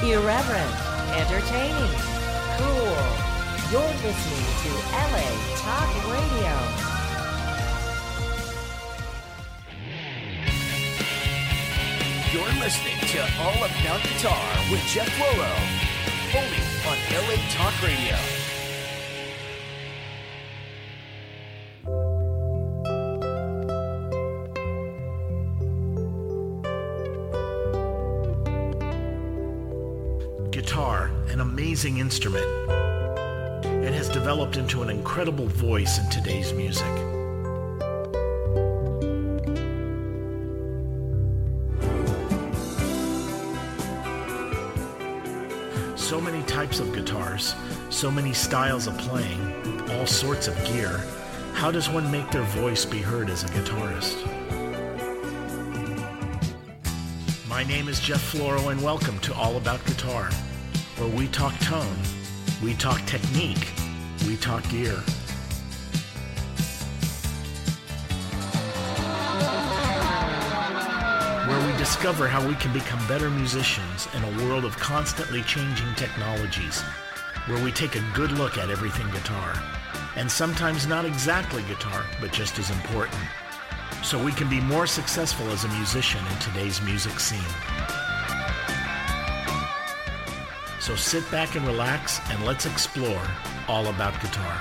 Irreverent, entertaining, cool. You're listening to LA Talk Radio. You're listening to All About Guitar with Jeff Loro, only on LA Talk Radio. Guitar, an amazing instrument. It has developed into an incredible voice in today's music. So many types of guitars, so many styles of playing, all sorts of gear. How does one make their voice be heard as a guitarist? My name is Jeff Floro, and welcome to All About Guitar, where we talk tone, we talk technique, we talk gear. Where we discover how we can become better musicians in a world of constantly changing technologies. Where we take a good look at everything guitar, and sometimes not exactly guitar, but just as important, so we can be more successful as a musician in today's music scene. So sit back and relax, and let's explore all about guitar.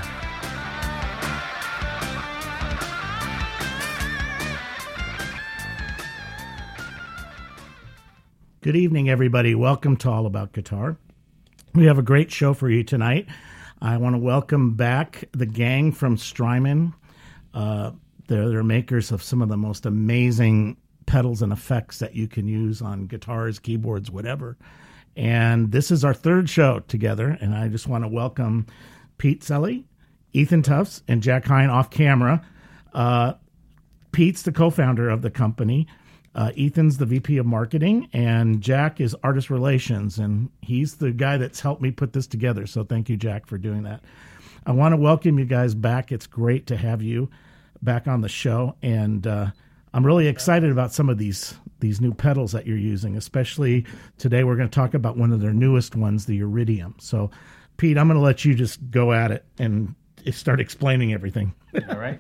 Good evening, everybody. Welcome to All About Guitar. We have a great show for you tonight. I want to welcome back the gang from Strymon. They're makers of some of the most amazing pedals and effects that you can use on guitars, keyboards, whatever. And this is our third show together, and I just want to welcome Pete Selly, Ethan Tufts, and Jack Hine off camera. Pete's the co-founder of the company. Ethan's the VP of marketing, and Jack is artist relations, and he's the guy that's helped me put this together. So thank you, Jack, for doing that. I want to welcome you guys back. It's great to have you back on the show, and I'm really excited about some of these new pedals that you're using, especially today we're going to talk about one of their newest ones, the Iridium. So, Pete, I'm going to let you just go at it and start explaining everything. All right.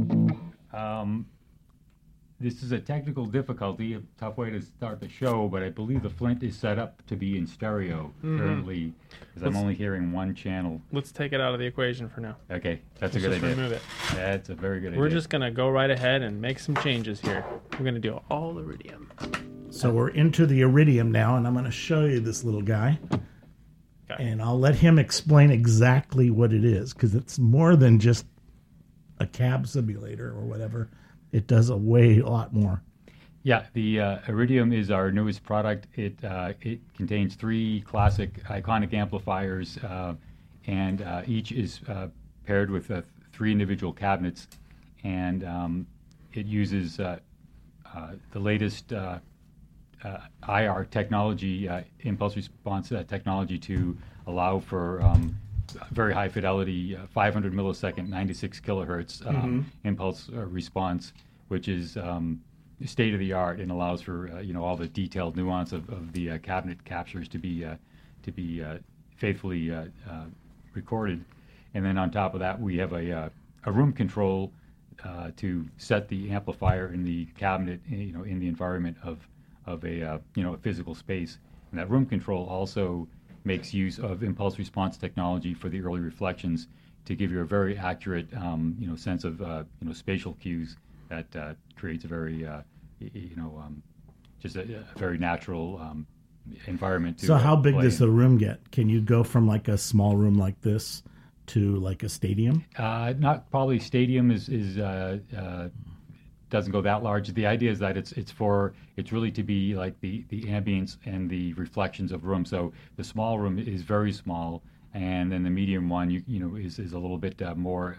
This is a technical difficulty, a tough way to start the show, but I believe the Flint is set up to be in stereo currently, because I'm only hearing one channel. Let's take it out of the equation for now. Okay, that's a good idea. Remove it. That's a very good idea. We're just going to go right ahead and make some changes here. We're going to do all Iridium. So we're into the Iridium now, and I'm going to show you this little guy. Okay. And I'll let him explain exactly what it is, because it's more than just a cab simulator or whatever. It does a lot more. Yeah, the Iridium is our newest product. It contains three classic iconic amplifiers, and each is paired with three individual cabinets, and it uses the latest IR technology, impulse response technology, to allow for very high fidelity, 500 millisecond, 96 kilohertz impulse response, which is state of the art and allows for all the detailed nuance of the cabinet captures to be faithfully recorded. And then on top of that, we have a room control to set the amplifier in the cabinet, in the environment of a physical space. And that room control also makes use of impulse response technology for the early reflections to give you a very accurate, sense of, spatial cues that creates a very, just a very natural environment. So how big play does the room get? Can you go from like a small room like this to like a stadium? Not probably stadium is doesn't go that large. The idea is that it's really to be like the ambience and the reflections of room. So the small room is very small, and then the medium one is a little bit more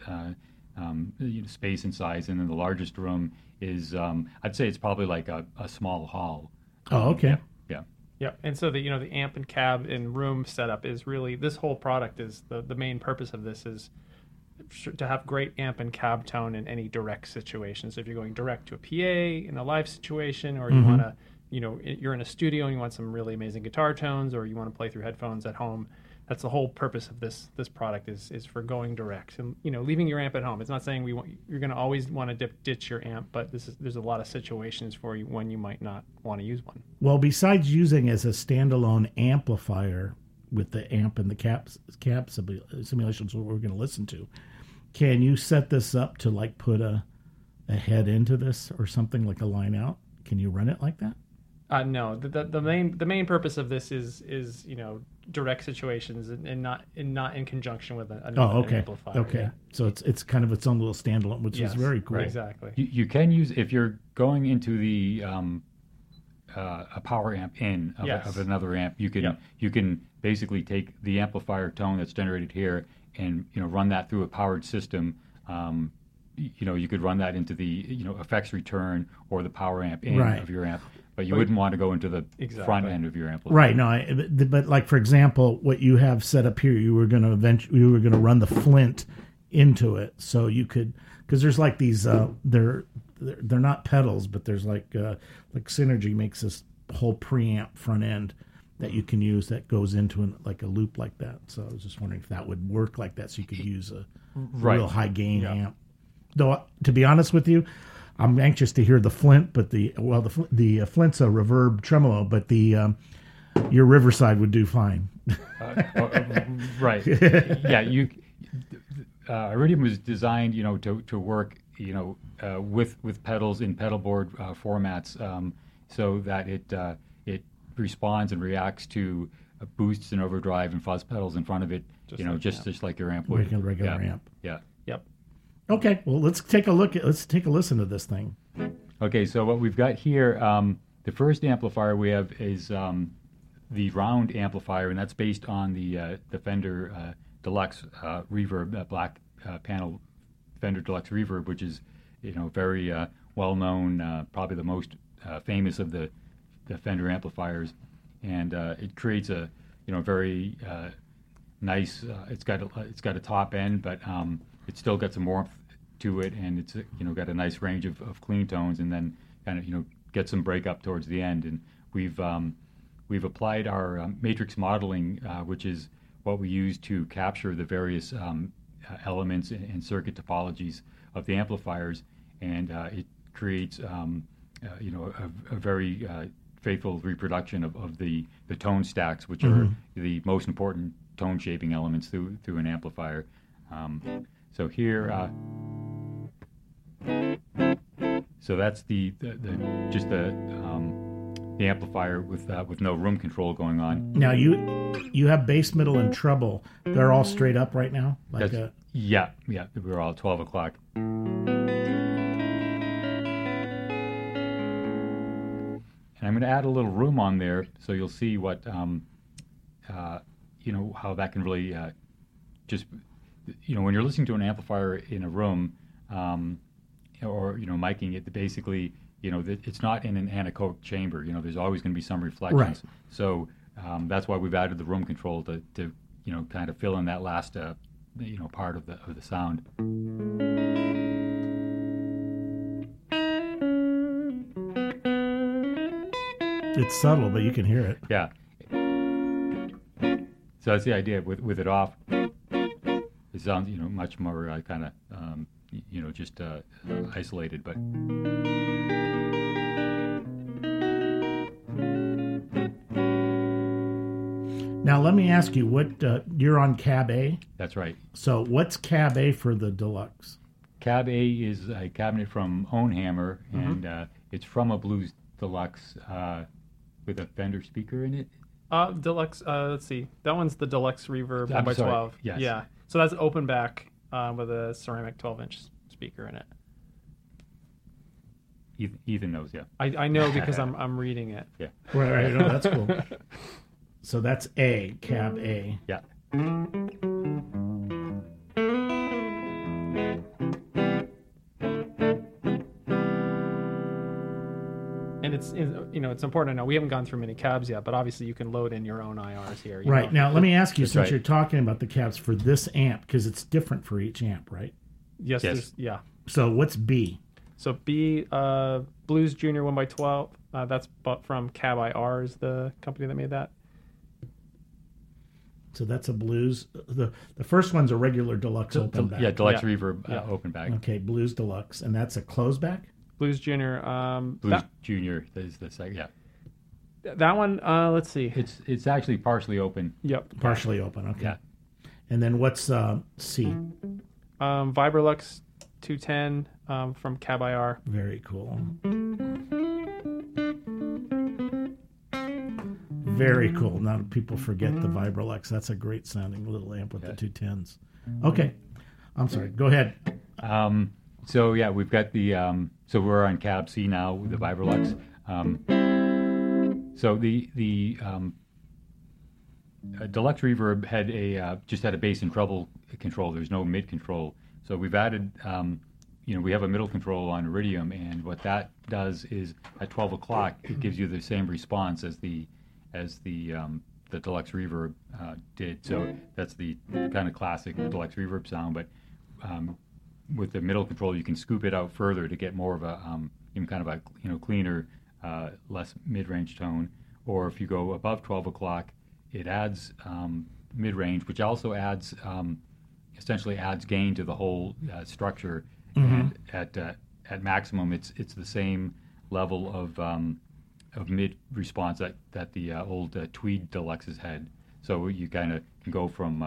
space and size, and then the largest room is I'd say it's probably like a small hall. Oh, okay. Yeah. Yeah, and so the amp and cab and room setup is really, this whole product is the main purpose of this is to have great amp and cab tone in any direct situation. So if you're going direct to a PA in a live situation, or you want to you're in a studio and you want some really amazing guitar tones, or you want to play through headphones at home. That's the whole purpose of this product is for going direct and leaving your amp at home. It's not saying you're going to always want to ditch your amp, but there's a lot of situations for you when you might not want to use one. Well, besides using as a standalone amplifier with the amp and the cab simulations what we're going to listen to, can you set this up to like put a head into this or something, like a line out? Can you run it like that? No, the main purpose of this is direct situations and not in conjunction with an amplifier. Okay. Yeah. So it's kind of its own little standalone, which is very cool. Right, exactly. You can use, if you're going into the a power amp in of another amp, you can basically take the amplifier tone that's generated here and run that through a powered system. You could run that into the effects return or the power amp in of your amp. But you wouldn't want to go into the front end of your amplifier. Right. No, but like, for example, what you have set up here, you were going to run the Flint into it, so you could, because there's like these they're not pedals, but there's like Synergy makes this whole preamp front end that you can use that goes into a loop like that. So I was just wondering if that would work like that, so you could use a real high gain amp. Though, to be honest with you, I'm anxious to hear the Flint, but the Flint's a reverb tremolo, but your Riverside would do fine. Right. Yeah. Iridium was designed, to work, with pedals in pedal board formats, so that it responds and reacts to boosts and overdrive and fuzz pedals in front of it, just like your amp would. Like a regular amp. Yeah. Yep. Okay, well, let's take a listen to this thing. Okay, so what we've got here, the first amplifier we have is the round amplifier, and that's based on the Fender Deluxe Reverb, that black panel Fender Deluxe Reverb, which is very well known, probably the most famous of the Fender amplifiers, and it creates a very nice. It's got a top end, but it's still got some warmth to it, and it's got a nice range of clean tones, and then kind of get some break up towards the end. And we've applied our matrix modeling, which is what we use to capture the various elements and circuit topologies of the amplifiers, and it creates a very faithful reproduction of the tone stacks, which are the most important tone shaping elements through an amplifier. So here, so that's the amplifier with no room control going on. Now you have bass, middle, and treble. They're all straight up right now. Yeah. We're all 12 o'clock. And I'm going to add a little room on there, so you'll see what how that can really just. When you're listening to an amplifier in a room, or miking it, basically, it's not in an anechoic chamber. There's always going to be some reflections. Right. So that's why we've added the room control to kind of fill in that last part of the sound. It's subtle, but you can hear it. Yeah. So that's the idea. With it off, it sounds much more kind of just isolated, but. Now let me ask you, what you're on Cab A? That's right. So what's Cab A for the Deluxe? Cab A is a cabinet from Ownhammer, and it's from a Blues Deluxe with a Fender speaker in it. Deluxe. Let's see. That one's the Deluxe Reverb 1x12. Yes. Yeah. So that's open back with a ceramic 12-inch speaker in it. Ethan knows, yeah. I know because I'm reading it. Yeah. Right. No, that's cool. So that's A, Cab A. Yeah. And it's important to know, we haven't gone through many cabs yet, but obviously you can load in your own IRs here. Right. Now, let me ask you, That's since right. you're talking about the cabs for this amp, because it's different for each amp, right? Yes. Yeah. So what's B? So B, Blues Junior 1x12, That's from Cab IR is the company that made that. So that's a Blues. The first one's a regular deluxe open back. Yeah, Deluxe Yeah. Reverb Yeah. open back. Okay, Blues Deluxe, and that's a closed back. Blues Junior. Blues Junior is the second. Yeah, That one. Let's see. it's actually partially open. Yep. Partially open. Okay. Yeah. And then what's C? Vibrolux 210 from Cab IR. Very cool. Very cool. Now people forget the Vibrolux. That's a great sounding little amp with the 210s. Okay. I'm sorry. Go ahead. So yeah, we've got the so we're on Cab C now with the Vibrolux. So the Deluxe Reverb had just had a bass and treble control. There's no mid control. So we've added we have a middle control on Iridium, and what that does is at 12 o'clock it gives you the same response as the Deluxe Reverb did. So that's the kind of classic Deluxe Reverb sound, but with the middle control, you can scoop it out further to get more of a kind of a cleaner, less mid-range tone. Or if you go above 12 o'clock, it adds mid-range, which also adds essentially adds gain to the whole structure. And at maximum, it's the same level of mid response that the old Tweed Deluxes had. So you kind of can go from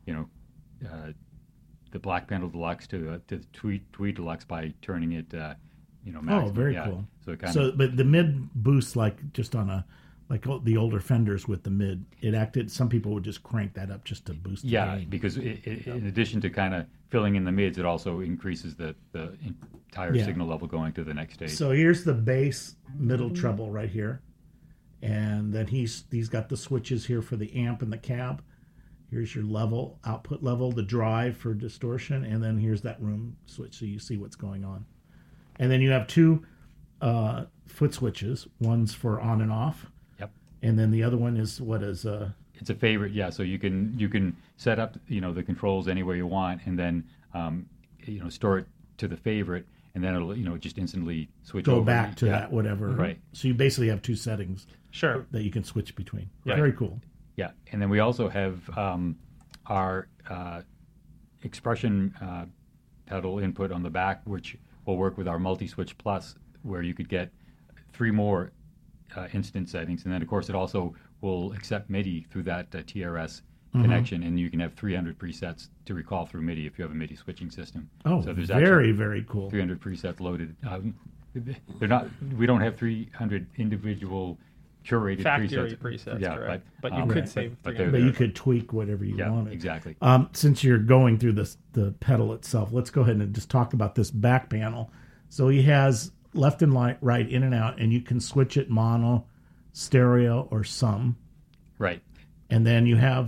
the Black Panel Deluxe to the Tweed Deluxe by turning it, maximum. Oh, very yeah. cool. So but the mid boost, like just on the older Fenders with the mid, it acted. Some people would just crank that up just to boost. The gain. Because in addition to kind of filling in the mids, it also increases the entire signal level going to the next stage. So here's the bass middle treble right here, and then he's got the switches here for the amp and the cab. Here's your level, output level, the drive for distortion, and then here's that room switch so you see what's going on. And then you have two foot switches. One's for on and off. Yep. And then the other one is It's a favorite, yeah. So you can set up the controls any way you want, and then store it to the favorite, and then it'll just instantly switch go over. back to that whatever. Right. So you basically have two settings. Sure. That you can switch between. Right. Very cool. Yeah, and then we also have our expression pedal input on the back, which will work with our multi-switch plus, where you could get 3 more instant settings, and then of course it also will accept MIDI through that TRS connection, and you can have 300 presets to recall through MIDI if you have a MIDI switching system. Oh, so there's very, very cool. 300 presets loaded. They're not. We don't have 300 individual curated Factory presets, yeah, correct. But you could save 300. But you could tweak whatever you wanted. Exactly. Since you're going through the pedal itself, let's go ahead and just talk about this back panel. So he has left and right, in and out, and you can switch it mono, stereo, or sum. Right. And then you have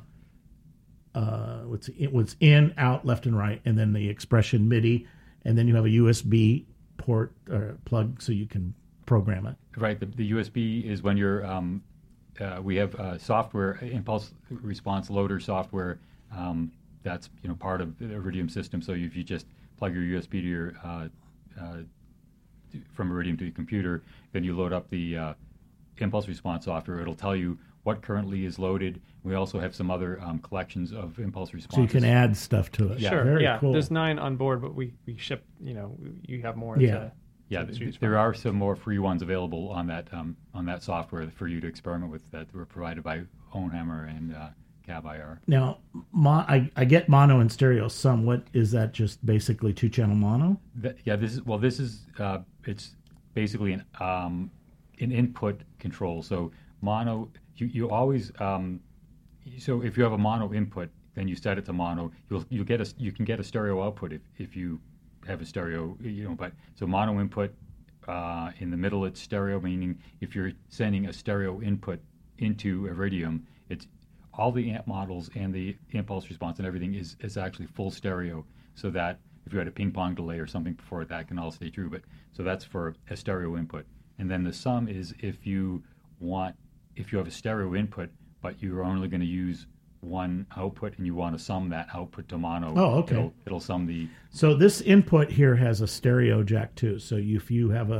what's in, out, left, and right, and then the expression MIDI, and then you have a USB port or plug so you can program it. Right. The USB is when you're. We have software, impulse response loader software. That's part of the Iridium system. So if you just plug your USB to your from Iridium to your computer, then you load up the impulse response software. It'll tell you what currently is loaded. We also have some other collections of impulse responses. So you can add stuff to it. Yeah. Sure. Very yeah. cool. There's 9 on board, but we ship. You have more. Yeah. Yeah, to choose there from. are some more free ones available on that software for you to experiment with that were provided by Ownhammer and Cab IR. Now, I get mono and stereo some. What is that? Just basically 2-channel mono? This is it's basically an input control. So mono, you always so if you have a mono input, then you set it to mono. You can get a stereo output if you have a stereo, but so mono input, in the middle it's stereo, meaning if you're sending a stereo input into Iridium, it's all the amp models and the impulse response and everything is actually full stereo, so that if you had a ping pong delay or something before it, that can all stay true. But so that's for a stereo input. And then the sum is if you have a stereo input, but you're only going to use one output and you want to sum that output to mono. Oh, okay. It'll sum the. So this input here has a stereo jack too. So if you have a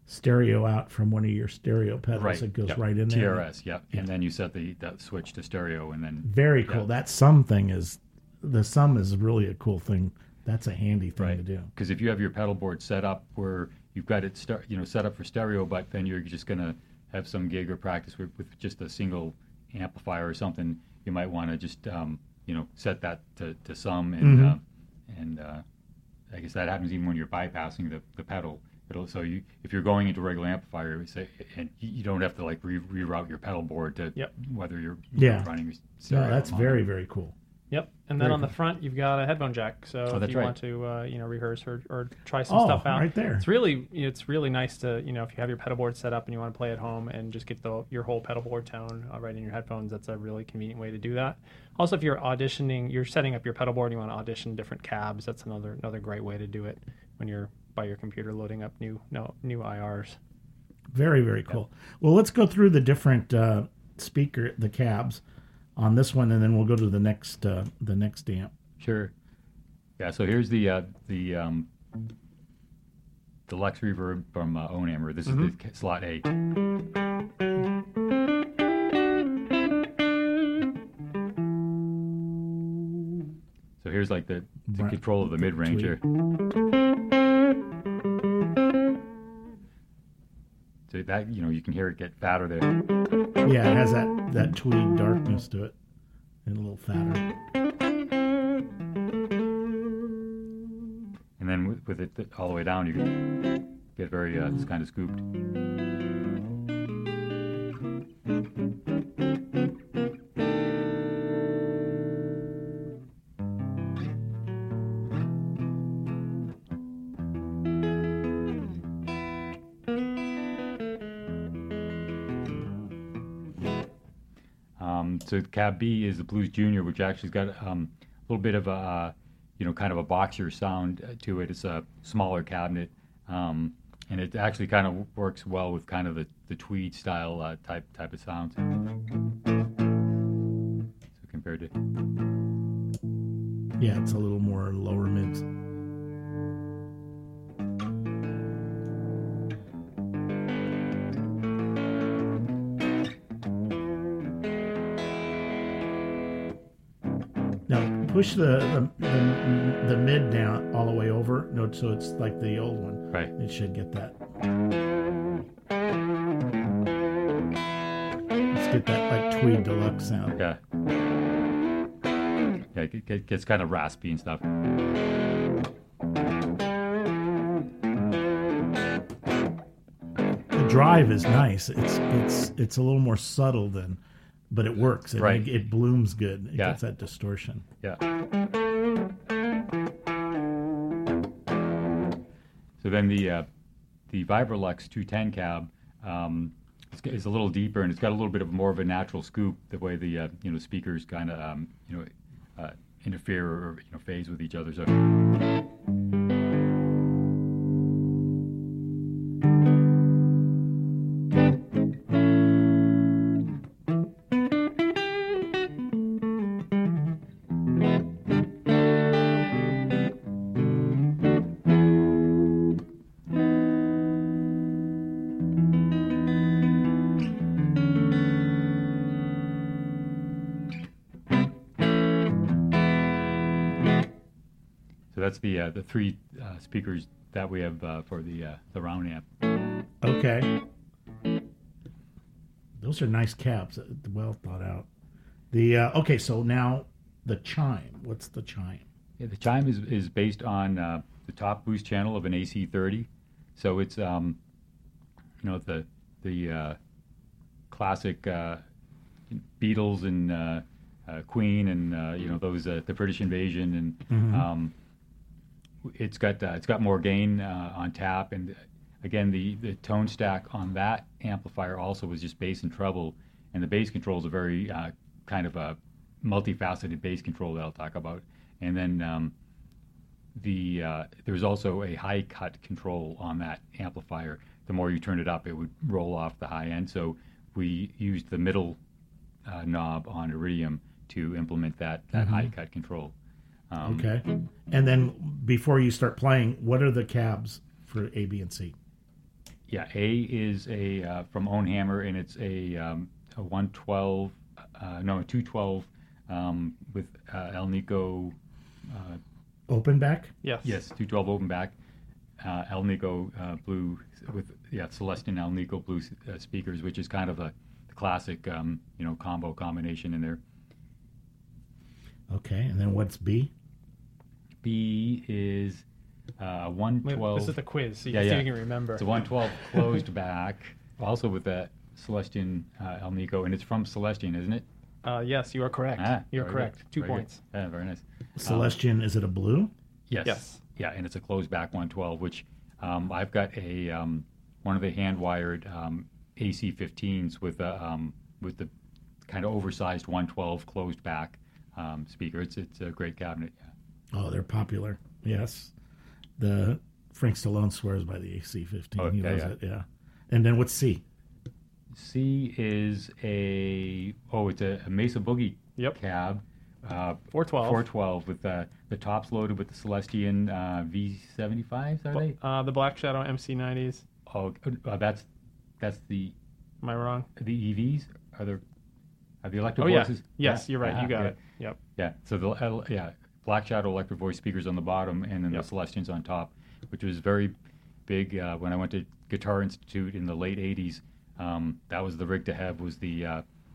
stereo out from one of your stereo pedals. Right. It goes Yep. right in there. TRS, yeah. And then you set the switch to stereo, and then Very cool. Yeah. That sum thing is really a cool thing. That's a handy thing to do. Because if you have your pedal board set up where you've got it set up for stereo, but then you're just going to have some gig or practice with just a single amplifier or something, you might want to just set that to sum, and I guess that happens even when you're bypassing the pedal. If you're going into a regular amplifier, and you don't have to like reroute your pedal board to whether you're running stereo. No, that's or mono. very, very cool. Yep, and then on the front you've got a headphone jack. So if you want to rehearse or try some stuff out, right there. It's really nice to if you have your pedal board set up and you want to play at home and just get your whole pedal board tone right in your headphones. That's a really convenient way to do that. Also, if you're auditioning, you're setting up your pedal board and you want to audition different cabs. That's another great way to do it when you're by your computer loading up new IRs. Very, very cool. Well, let's go through the different the cabs on this one, and then we'll go to the next amp. Sure. Yeah. So here's the Deluxe Reverb from Onammer. This is the slot A. So here's like the control of the mid range here. So that you can hear it get fatter there. Yeah, it has that tweed darkness to it, and a little fatter. And then with it all the way down, you can get very it's kind of scooped. So cab B is the Blues Junior, which actually's got a little bit of a kind of a boxier sound to it. It's a smaller cabinet, and it actually kind of works well with kind of the tweed style type of sound. So compared to it's a little more lower mids. Push the mid down all the way over, so it's like the old one. Right. It should get that. Let's get that like tweed deluxe sound. Yeah. Yeah, it gets kind of raspy and stuff. The drive is nice. It's a little more subtle but it works. It blooms good. It gets that distortion. Yeah. So then the Vibrolux 210 cab is a little deeper, and it's got a little bit of more of a natural scoop. The way the speakers kind of interfere or phase with each other. So. That's the three speakers that we have for the round amp. Okay. Those are nice cabs, well thought out. Okay, so now the chime. What's the chime? Yeah, the chime is based on the top boost channel of an AC30. So it's the classic Beatles and Queen and those the British Invasion and. It's got more gain on tap, and again the tone stack on that amplifier also was just bass and treble, and the bass control is a very kind of a multifaceted bass control that I'll talk about, and then there's also a high cut control on that amplifier. The more you turn it up, it would roll off the high end. So we used the middle knob on Iridium to implement that high cut control. Okay. And then before you start playing, what are the cabs for A, B, and C? Yeah, A is a from Own Hammer, and it's a 112, a 212 with Alnico. Open back? Yes. Yes, 212 open back. Alnico blue with Celestion Alnico blue speakers, which is kind of the classic combo combination in there. Okay, and then what's B? B is 112. This is the quiz, so you Yeah, see yeah. if you can remember. It's a 112 closed back, also with that Celestion Alnico, and it's from Celestion, isn't it? Yes, you are correct. You're very correct. good. 2 Very good. points. Yeah, very nice. Celestion, is it a blue? Yes. Yes. Yeah, and it's a closed back 112, which I've got a one of the hand wired AC15s with the kind of oversized 112 closed back speaker. It's a great cabinet. Yeah. Oh, they're popular. Yes. The Frank Stallone swears by the AC15. Oh, he yeah, loves yeah. it. Yeah. And then what's C? C is it's a Mesa Boogie Yep. cab. 412. 412 with the tops loaded with the Celestion V75s, are they? The Black Shadow MC90s. Oh, that's the Am I wrong? EVs. Are the electric Oh, yeah. voices? Yes, you're right. You got yeah. it. Yep. Yeah. So the Black Shadow electric voice speakers on the bottom, and then Yep. the Celestions on top, which was very big when I went to Guitar Institute in the late '80s. That was the rig to have, was the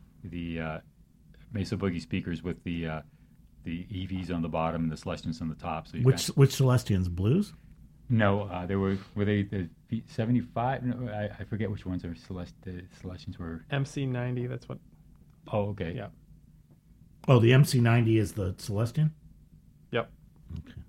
Mesa Boogie speakers with the EVs on the bottom and the Celestions on the top. So Which Celestians? Blues? No, they were they the V75? No, I forget which ones are the Celestions were. MC90, that's what. Oh, okay. Yeah. Oh, the MC90 is the Celestion? Yep. Okay.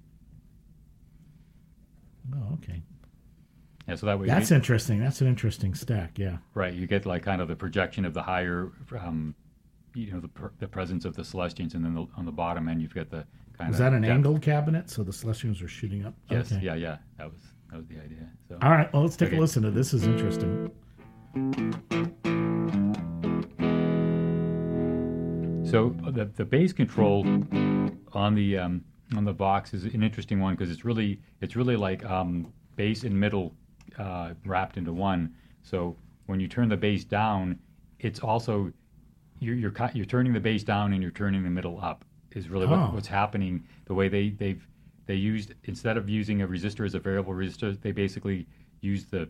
Oh, okay. Yeah, so that way That's interesting. That's an interesting stack, yeah. right. You get like kind of the projection of the higher, the presence of the Celestions, and then on the bottom end you've got the kind of. Is that an depth. angled cabinet? So the Celestians are shooting up? Yes. Okay. Yeah. That was the idea. So. All right, well, let's take Okay. a listen to this. This is interesting. So the bass control on the box is an interesting one because it's really like bass and middle wrapped into one. So when you turn the bass down, it's also you're turning the bass down and you're turning the middle up is really what's happening. The way they used, instead of using a resistor as a variable resistor, they basically used the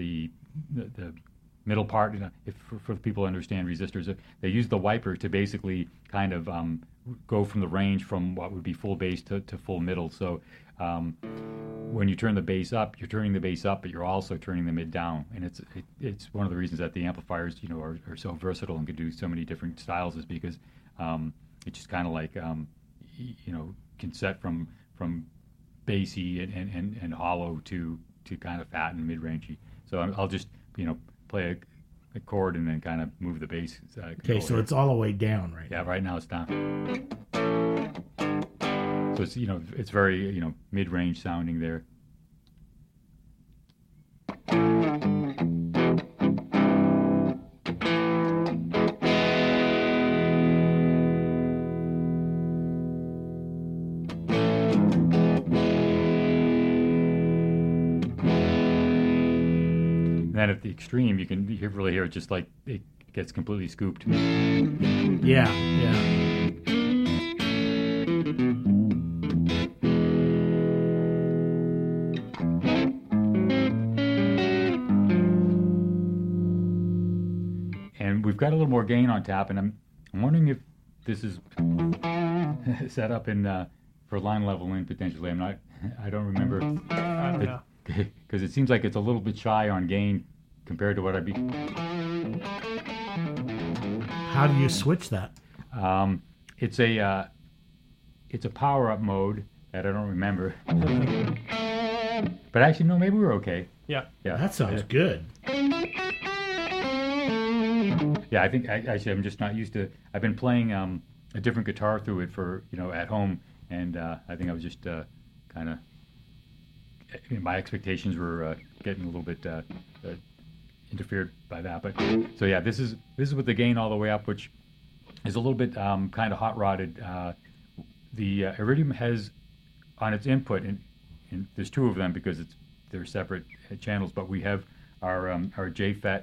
middle part. For people who understand resistors, they use the wiper to basically kind of go from the range from what would be full bass to full middle. So when you turn the bass up, you're turning the bass up, but you're also turning the mid down. And it's one of the reasons that the amplifiers are so versatile and can do so many different styles, is because it's just kind of like can set from bassy and hollow to kind of fat and mid-rangey. So I'll just play a chord and then kind of move the bass. Okay, so it's all the way down right yeah, right now it's down. So it's it's very mid-range sounding there. And then at the extreme, you can really hear it just like it gets completely scooped. Yeah, yeah. And we've got a little more gain on tap, and I'm wondering if this is set up in for line level in potentially. I don't remember. I don't know. Because it seems like it's a little bit shy on gain compared to what I'd be. How do you switch that? It's a power up mode that I don't remember. But actually, no, maybe we're okay. Yeah. Yeah, That sounds good. Yeah, I think actually I'm just not used to. I've been playing a different guitar through it for at home, and I think I was just kind of. My expectations were getting a little bit interfered by that, but so yeah, this is with the gain all the way up, which is a little bit kind of hot rodded. The Iridium has on its input, and there's two of them because they're separate channels, but we have our JFET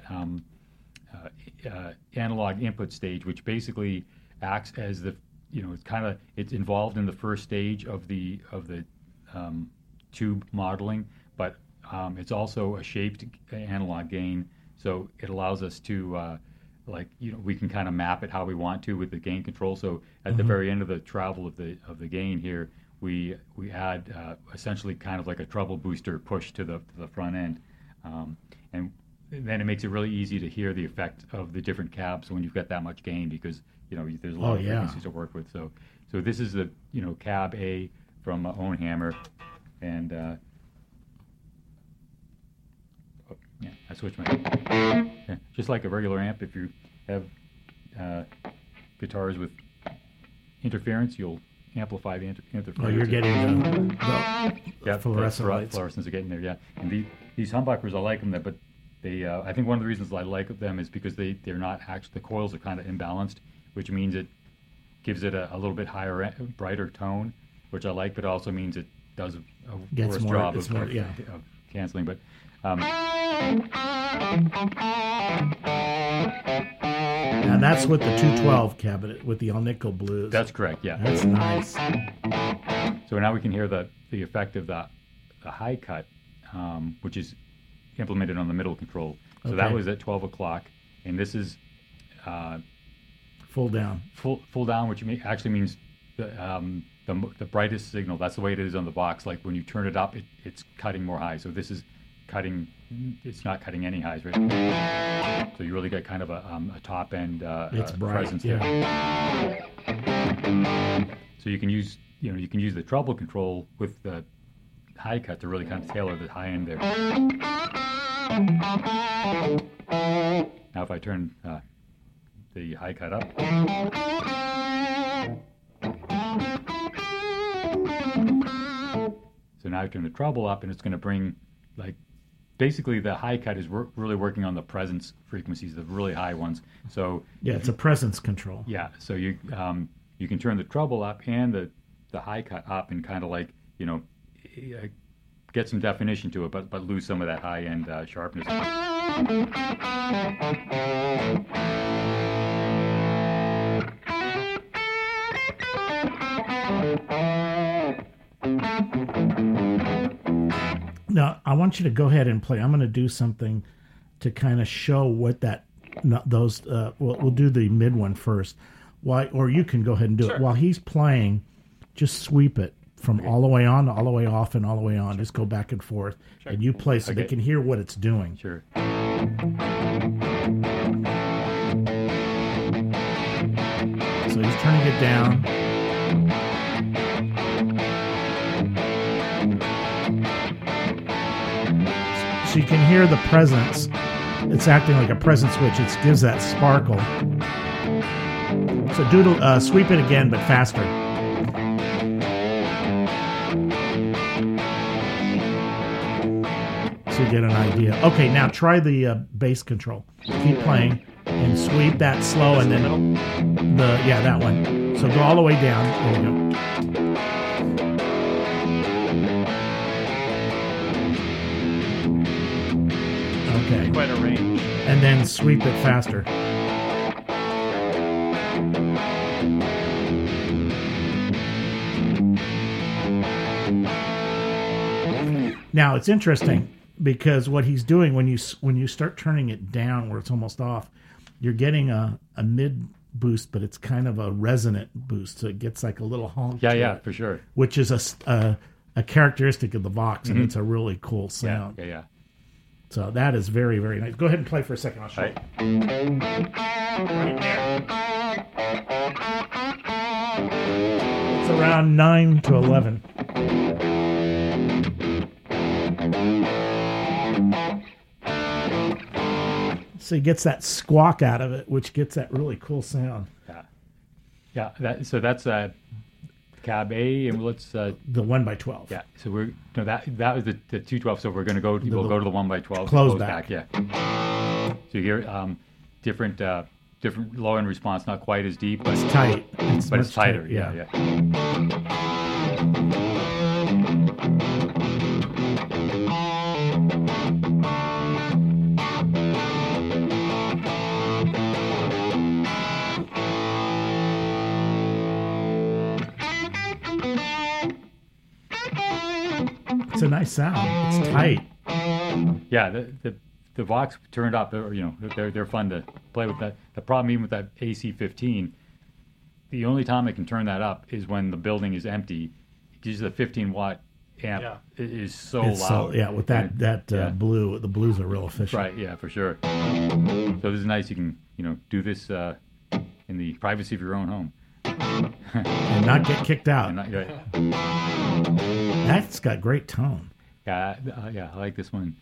analog input stage, which basically acts as it's involved in the first stage of the tube modeling, but it's also a shaped analog gain, so it allows us to we can kind of map it how we want to with the gain control. So at the very end of the travel of the gain here, we add essentially kind of like a treble booster push to the front end, and then it makes it really easy to hear the effect of the different cabs when you've got that much gain, because there's a lot of frequencies to work with. So this is the cab A from Owen Hammer, and I switched my just like a regular amp. If you have guitars with interference, you'll amplify the interference. Oh, you're getting the fluorescent lights. Fluorescents are getting there, yeah. And these humbuckers, I like them, but they I think one of the reasons I like them is because they're not actually, the coils are kind of imbalanced, which means it gives it a little bit higher, brighter tone, which I like, but it also means it does a worse job of canceling. But and that's with the 212 cabinet with the Alnico Blues. That's correct, yeah. That's nice. So now we can hear the effect of the high cut, which is implemented on the middle control. So that was at 12 o'clock, and this is full down. Full down, which actually means the brightest signal. That's the way it is on the box. Like when you turn it up, it's cutting more high. So this is cutting. It's not cutting any highs, right? So you really get kind of a top end it's bright, presence there. So you can use the treble control with the high cut to really kind of tailor the high end there. Now if I turn the high cut up. So now I turn the treble up, and it's going to bring, basically the high cut is really working on the presence frequencies, the really high ones. So it's a presence control. Yeah, so you can turn the treble up and the high cut up, and kind of get some definition to it, but lose some of that high end sharpness. Now, I want you to go ahead and play. I'm going to do something to kind of show what we'll do the mid one first. Or you can go ahead and do it. While he's playing, just sweep it from all the way on to all the way off and all the way on. Sure. Just go back and forth. Sure. And you play so they can hear what it's doing. Sure. So he's turning it down. So you can hear the presence. It's acting like a presence switch. It gives that sparkle. So sweep it again, but faster. So you get an idea. Okay, now try the bass control. Keep playing and sweep that slow, and then that one. So go all the way down. There you go. Okay. Quite a range. And then sweep it faster. Now it's interesting because what he's doing when you start turning it down where it's almost off, you're getting a mid boost, but it's kind of a resonant boost, so it gets like a little honk. Yeah, for sure. Which is a characteristic of the Vox, and it's a really cool sound. Yeah. So that is very, very nice. Go ahead and play for a second. I'll show you. Right there. It's around 9 to 11. So he gets that squawk out of it, which gets that really cool sound. Yeah. So that's cab A, and let's the 1x12. Yeah. So that was the 212. So we'll go to the 1x12. Close back. Yeah. So you hear different low end response, not quite as deep, but it's tight. But it's tighter. Yeah. It's a nice sound. It's tight. Yeah, the Vox turned up. They're fun to play with. That the problem even with that AC-15, the only time I can turn that up is when the building is empty. Because the 15-watt amp is so It's loud. with that blue, the blues are real efficient. Right. Yeah, for sure. So this is nice. You can do this in the privacy of your own home. And not get kicked out. That's got great tone. Yeah, I like this one.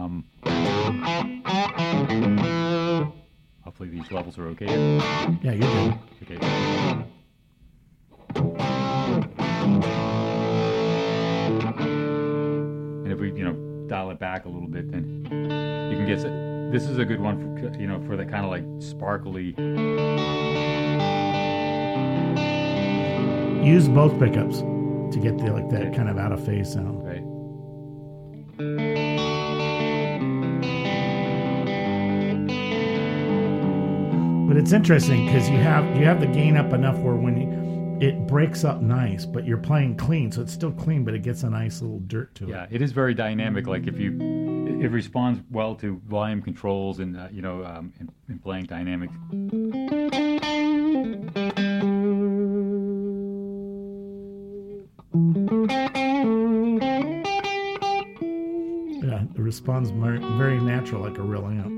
Hopefully these levels are okay. Yeah, you're good. Okay. And if we, dial it back a little bit, then you can get. This is a good one for for that kind of like sparkly. Use both pickups to get that kind of out of phase sound. Right. But it's interesting because you have the gain up enough where when it breaks up nice, but you're playing clean, so it's still clean, but it gets a nice little dirt to it. Yeah, it is very dynamic. Like it responds well to volume controls and in playing dynamic. Yeah, it responds very natural, like a real amp.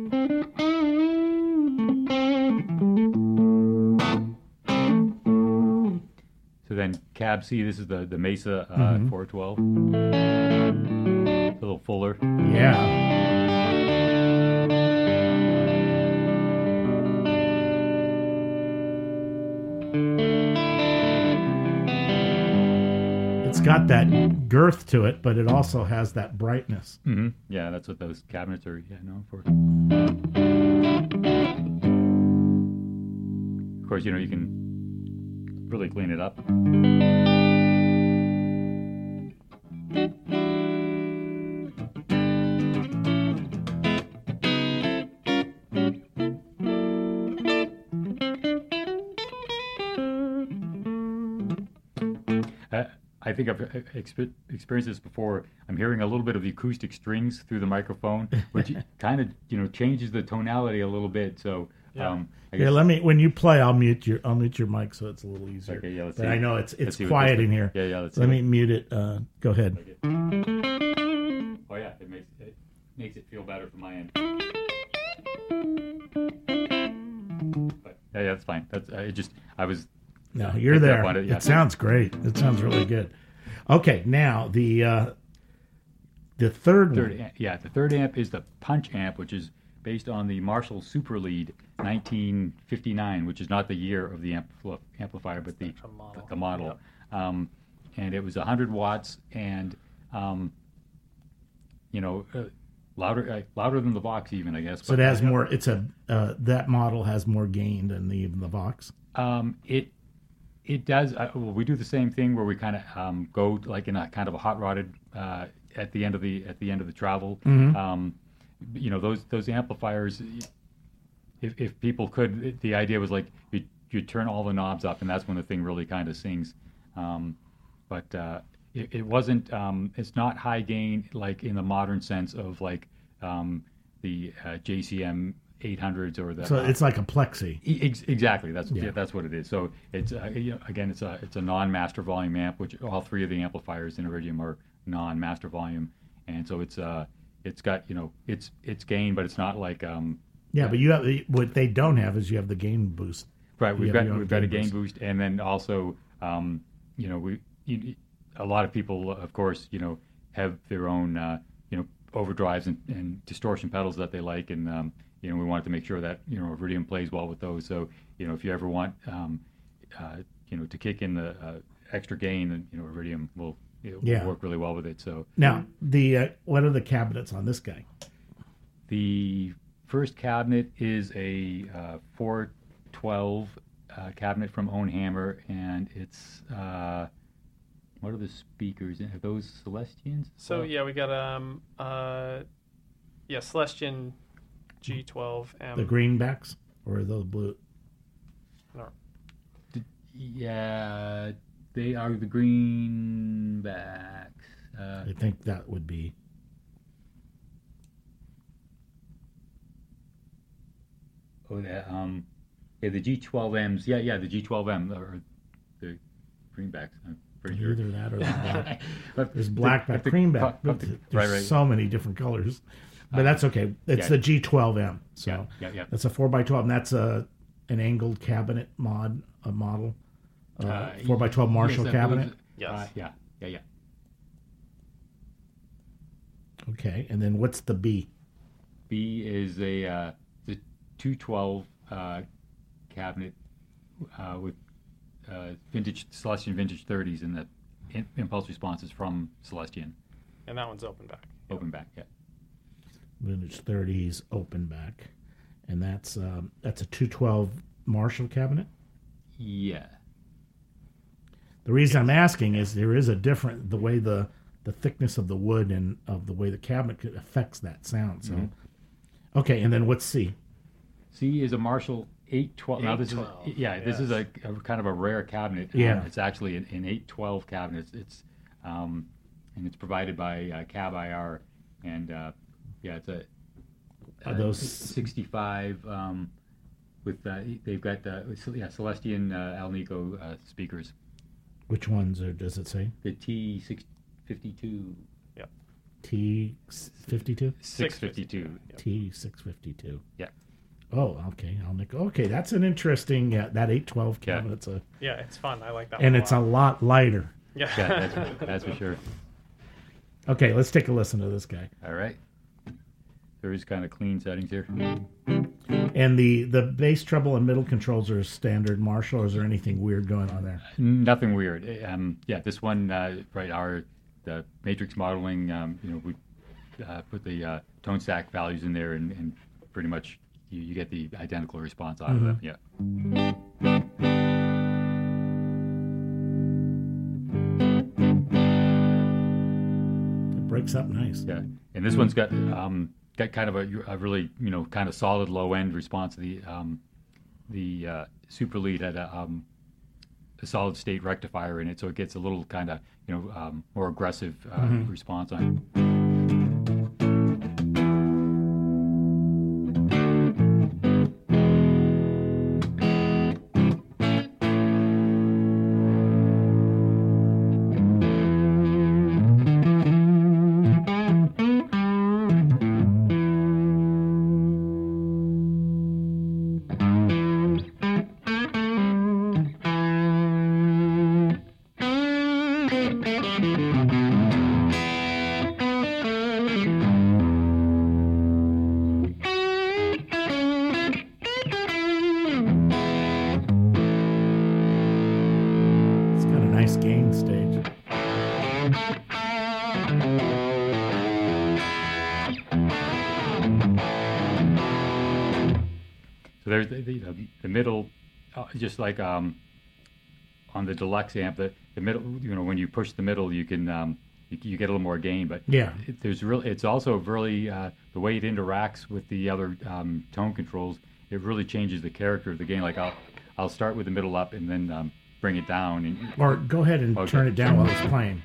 So then Cab C, this is the Mesa 412. It's a little fuller. Yeah. It's got that girth to it, but it also has that brightness. Mm-hmm. Yeah, that's what those cabinets are known for. Of course, you can really clean it up. I think I've experienced this before. I'm hearing a little bit of the acoustic strings through the microphone, which kind of changes the tonality a little bit. So Here, when you play, I'll mute your mic so it's a little easier. Okay, yeah, let's but see. I know it's quiet in here. Yeah, let's see. Let me mute it. Go ahead. Okay. Oh yeah, it makes it feel better from my end. But yeah, that's fine. That's No, you're there. Yeah. It sounds great. It sounds really good. Okay, now the third one. The third amp is the Punch amp, which is based on the Marshall Super Lead 1959, which is not the year of the amplifier, but the model. Yep. And it was 100 watts, and louder than the Vox even, I guess. So it has more. It's that model has more gain than even the Vox. It does. We do the same thing where we kind of go like in a kind of a hot rodded at the end of the travel. Mm-hmm. Those amplifiers. If people could, the idea was like you turn all the knobs up, and that's when the thing really kind of sings. But it wasn't. It's not high gain like in the modern sense of like the JCM 800s or the. So it's like a plexi. Exactly. That's what it is. So it's again it's a non-master volume amp, which all three of the amplifiers in Iridium are non-master volume, and so it's got it's gain, but it's not like but you have what they don't have is you have the gain boost. Right. We've got a gain boost, and then also a lot of people, of course, have their own overdrives and distortion pedals that they like, and we wanted to make sure that Iridium plays well with those. So if you ever want to kick in the extra gain, then Iridium will work really well with it. So now what are the cabinets on this guy? The first cabinet is a 412 cabinet from Owen Hammer, and it's what are the speakers? Are those Celestians? So we got Celestion G12. The greenbacks or those blue? No. Yeah, they are the greenbacks. I think that would be. Oh, yeah, the G12Ms. Yeah, the G12M or the greenbacks. I'm pretty sure. Either that or the black. But There's blackback, greenback. But there's right. so many different colors. But that's okay. It's the G12M. So Yeah. that's a 4x12, and that's an angled cabinet model. 4x12 Marshall yes, cabinet. Yes. Yeah. Okay, and then what's the B? B is the 212 cabinet with vintage Celestion vintage 30s and the impulse responses from Celestion. And that one's open back. Open back, yeah. Vintage 30s open back, and that's a 212 Marshall cabinet. Yeah. The reason I'm asking is there is a different the way the thickness of the wood and of the way the cabinet affects that sound. So, okay, and then what's C? C is a Marshall 812. Now this 812, this is a kind of a rare cabinet. Yeah. It's actually an 812 cabinet. It's and it's provided by Cab IR, and it's a Are those 65 with they've got Celestion Alnico speakers. which ones does it say? The T652. T52? 652. T652. Yeah. Oh, okay. Okay, that's an interesting. That 812 Yeah. cabinet's Yeah, it's fun. I like that and one. it's a lot lighter. Yeah. Yeah, that's for sure. Okay, let's take a listen to this guy. All right. There is kind of clean settings here. And the bass, treble, and middle controls are standard Marshall, or is there anything weird going on there? Nothing weird. This one, the matrix modeling, we put the tone stack values in there, and pretty much you get the identical response out of them. Yeah. It breaks up nice. Yeah, and this one's got kind of a really kind of solid low end response. The Super Lead had a solid state rectifier in it, so it gets a little kind of more aggressive response on it. It's got a nice gain stage. So there's the middle, just like on the deluxe amp, the middle. When you push the middle, you can you get a little more gain. But Yeah. it's also really the way it interacts with the other tone controls. It really changes the character of the gain. Like I'll start with the middle up and then bring it down. And Or go ahead and Okay. turn it down while it's playing.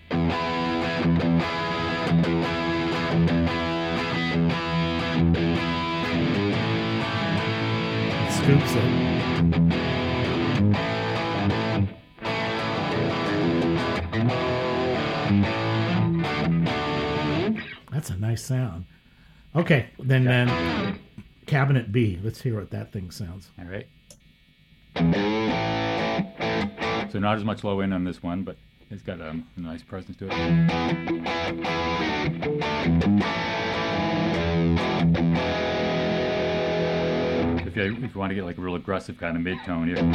It scoops it. That's a nice sound. Okay, then cabinet B. Let's hear what that thing sounds. all right. So not as much low end on this one, but it's got a nice presence to it. If you want to get like a real aggressive kind of mid-tone here.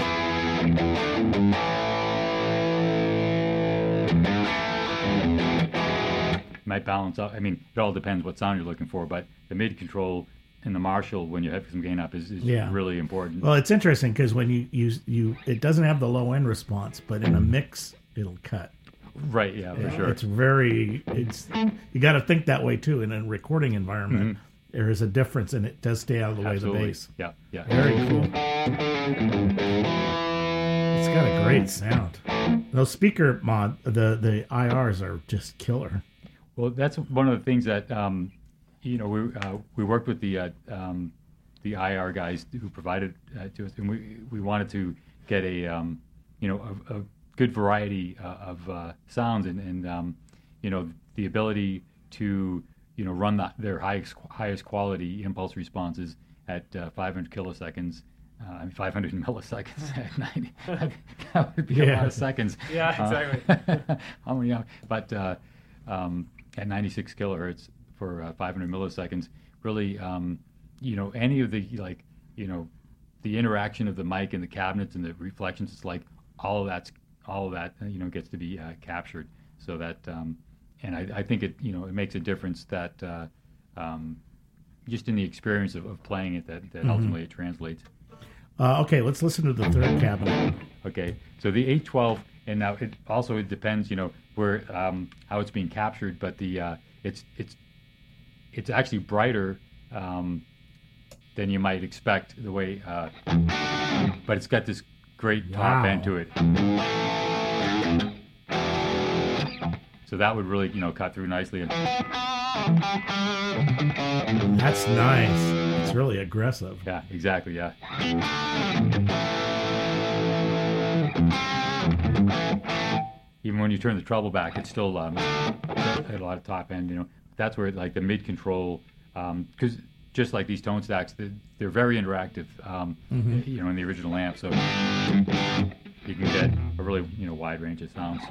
Might balance out. I mean, it all depends what sound you're looking for, but the mid control in the Marshall when you have some gain up is Yeah. really important. Well, it's interesting because when you it doesn't have the low end response, but in a mix it'll cut. Right, yeah, for sure. It's you got to think that way too. In a recording environment, there is a difference, and it does stay out of the way of the Absolutely. bass. Yeah, yeah. Very cool. It's got a great sound. Those speaker the IRs are just killer. Well, that's one of the things that we worked with the IR guys who provided to us, and we wanted to get a good variety of sounds and the ability to run their highest quality impulse responses at 500 kiloseconds. 500 milliseconds at 90. That would be a lot of seconds. Yeah, exactly. How many? But at 96 kilohertz for 500 milliseconds, really, any of the the interaction of the mic and the cabinets and the reflections, it's like all of that gets to be captured. So that, and I think it makes a difference that just in the experience of playing it that ultimately it translates. Okay, let's listen to the third cabinet. Okay, so the 812, and now it depends, where how it's being captured, but the it's actually brighter than you might expect the way, but it's got this great top end to it. So that would really cut through nicely. That's nice. It's really aggressive. Yeah, exactly. Yeah. Even when you turn the treble back, it's still a lot of top end. That's where like the mid control, because just like these tone stacks, they're very interactive. In the original amp, so you can get a really wide range of sounds.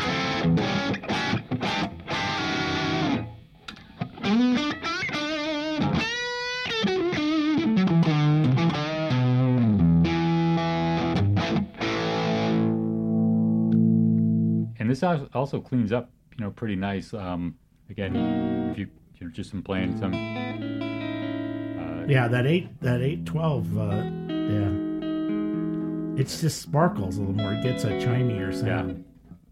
And this also cleans up, pretty nice. Again, if you just some playing some. That 812. It's just sparkles a little more. It gets a chimier sound.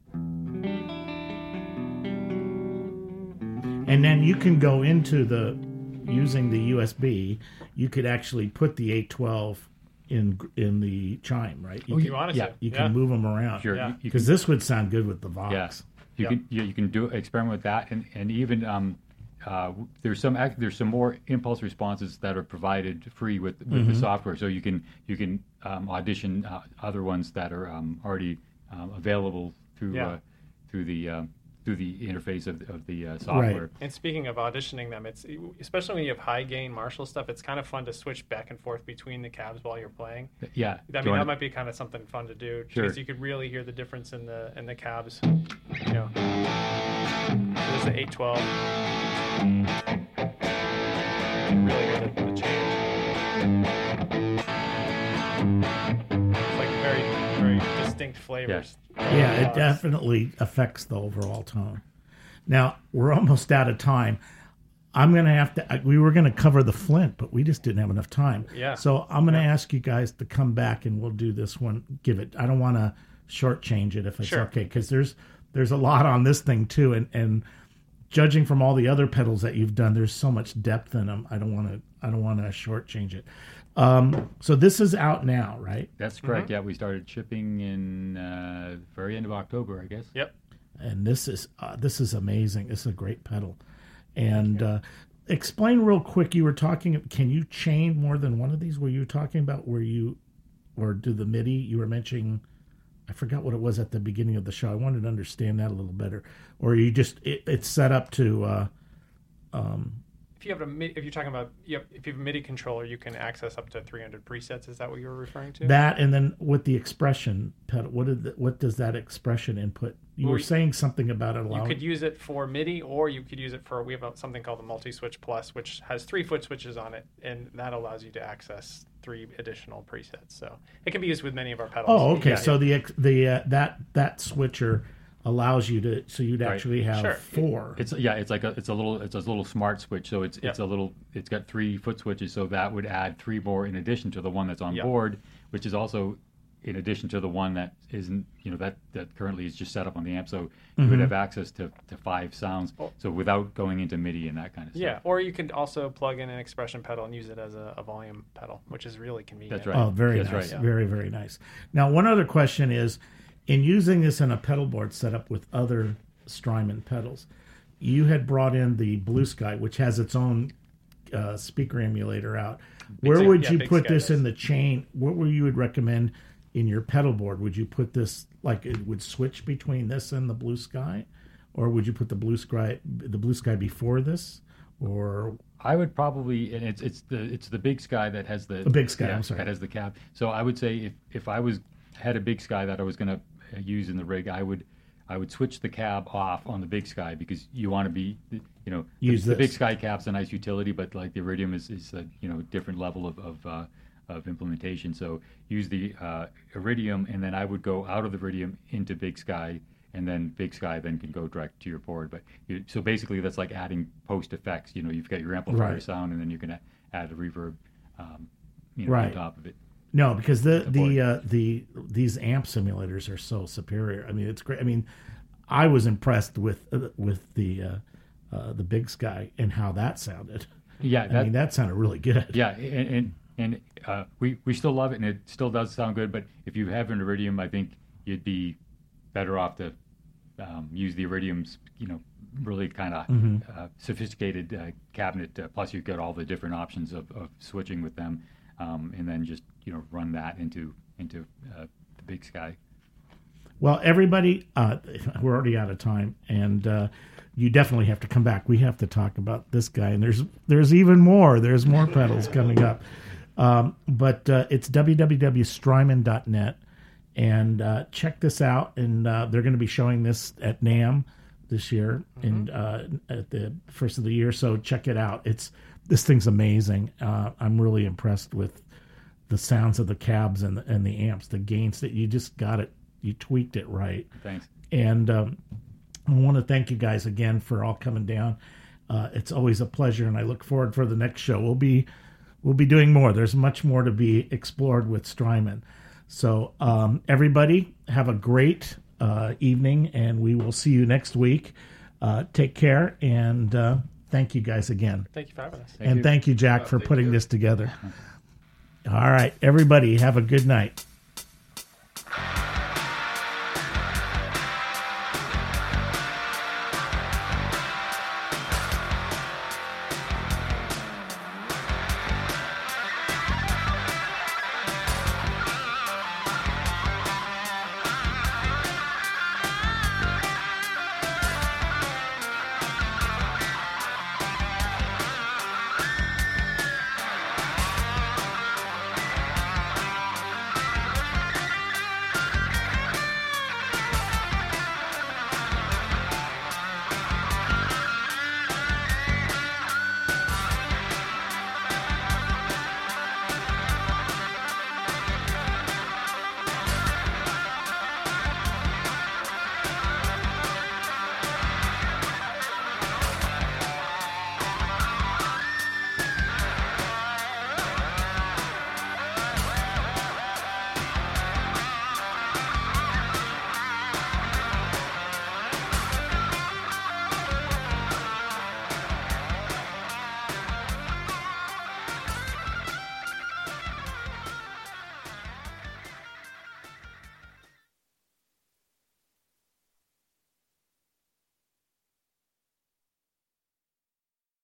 Yeah. And then you can go into using the USB. You could actually put the 812 in the chime, right? You want to? You can move them around. Sure. Because this would sound good with the Vox. Yeah. You can experiment with that, and even there's some more impulse responses that are provided free with the software, so you can audition other ones that are already available through the interface of the software. Right. And speaking of auditioning them, it's especially when you have high gain Marshall stuff, it's kind of fun to switch back and forth between the cabs while you're playing. Yeah. I mean, that might be kind of something fun to do, because you could really hear the difference in the cabs. There's the 812. Really hear the change. It's like very, very distinct flavors. Yeah, it definitely affects the overall tone. Now, we're almost out of time. I'm going to have to, we were going to cover the Flint, but we just didn't have enough time. Yeah. So I'm going to ask you guys to come back and we'll do this one. I don't want to shortchange it if it's okay, because there's a lot on this thing too. And judging from all the other pedals that you've done, there's so much depth in them. I don't want to shortchange it. So this is out now, right? That's correct. Yeah, we started shipping in very end of October, I guess. Yep. And this is amazing. This is a great pedal. And explain real quick. You were talking. Can you chain more than one of these? Were you talking about or do the MIDI? You were mentioning. I forgot what it was at the beginning of the show. I wanted to understand that a little better. Or you just it's set up to. If you have if you're talking about if you have a MIDI controller, you can access up to 300 presets. Is that what you were referring to? That, and then with the expression pedal, what does that expression input? You were saying something about it. You could use it for MIDI, or you could use it for. We have something called the Multi-Switch Plus, which has 3 foot switches on it, and that allows you to access 3 additional presets. So it can be used with many of our pedals. Oh, okay. So that switcher allows you to, so you'd actually have 4. It's a little smart switch. So it's got 3 foot switches. So that would add 3 more in addition to the one that's on board, which is also in addition to the one that isn't, that currently is just set up on the amp. So you would have access to 5 sounds. So without going into MIDI and that kind of stuff. Yeah. Or you could also plug in an expression pedal and use it as a volume pedal, which is really convenient. That's right. Oh, very nice. Right, yeah. Very, very nice. Now, one other question is, in using this in a pedal board setup with other Strymon pedals, you had brought in the Blue Sky, which has its own speaker emulator out. Where would you put this in the chain? What would you would recommend in your pedal board? Would you put this like it would switch between this and the Blue Sky, or would you put the Blue Sky before this, or? I would probably, and it's the Big Sky that has the Big Sky. I'm sorry, that has the cab. So I would say if I had a Big Sky that I was going to use in the rig, I would switch the cab off on the Big Sky, because you want to be, the Big Sky cab's a nice utility, but like the Iridium is a different level of implementation. So use the Iridium, and then I would go out of the Iridium into Big Sky, and then Big Sky then can go direct to your board. But so basically that's like adding post effects. You've got your amplifier sound, and then you're going to add a reverb, on top of it. No, because these amp simulators are so superior. I mean, it's great. I mean, I was impressed with the Big Sky and how that sounded. Yeah, I mean, that sounded really good. Yeah, and we still love it, and it still does sound good. But if you have an Iridium, I think you'd be better off to use the Iridium's, really kind of sophisticated cabinet. Plus, you've got all the different options of switching with them, and then just run that into the Big Sky. Well, everybody, we're already out of time, and you definitely have to come back. We have to talk about this guy, and there's even more. There's more pedals coming up, but it's www.strymon.net. And check this out, and they're going to be showing this at NAMM this year, and at the first of the year. So check it out. This thing's amazing. I'm really impressed with the sounds of the cabs and the amps, the gains that you just got it. You tweaked it right. Thanks. And I want to thank you guys again for all coming down. It's always a pleasure, and I look forward for the next show. We'll be doing more. There's much more to be explored with Strymon. So everybody, have a great evening, and we will see you next week. Take care, and thank you guys again. Thank you for having us. Thank you, Jack, for putting this together. All right, everybody, have a good night.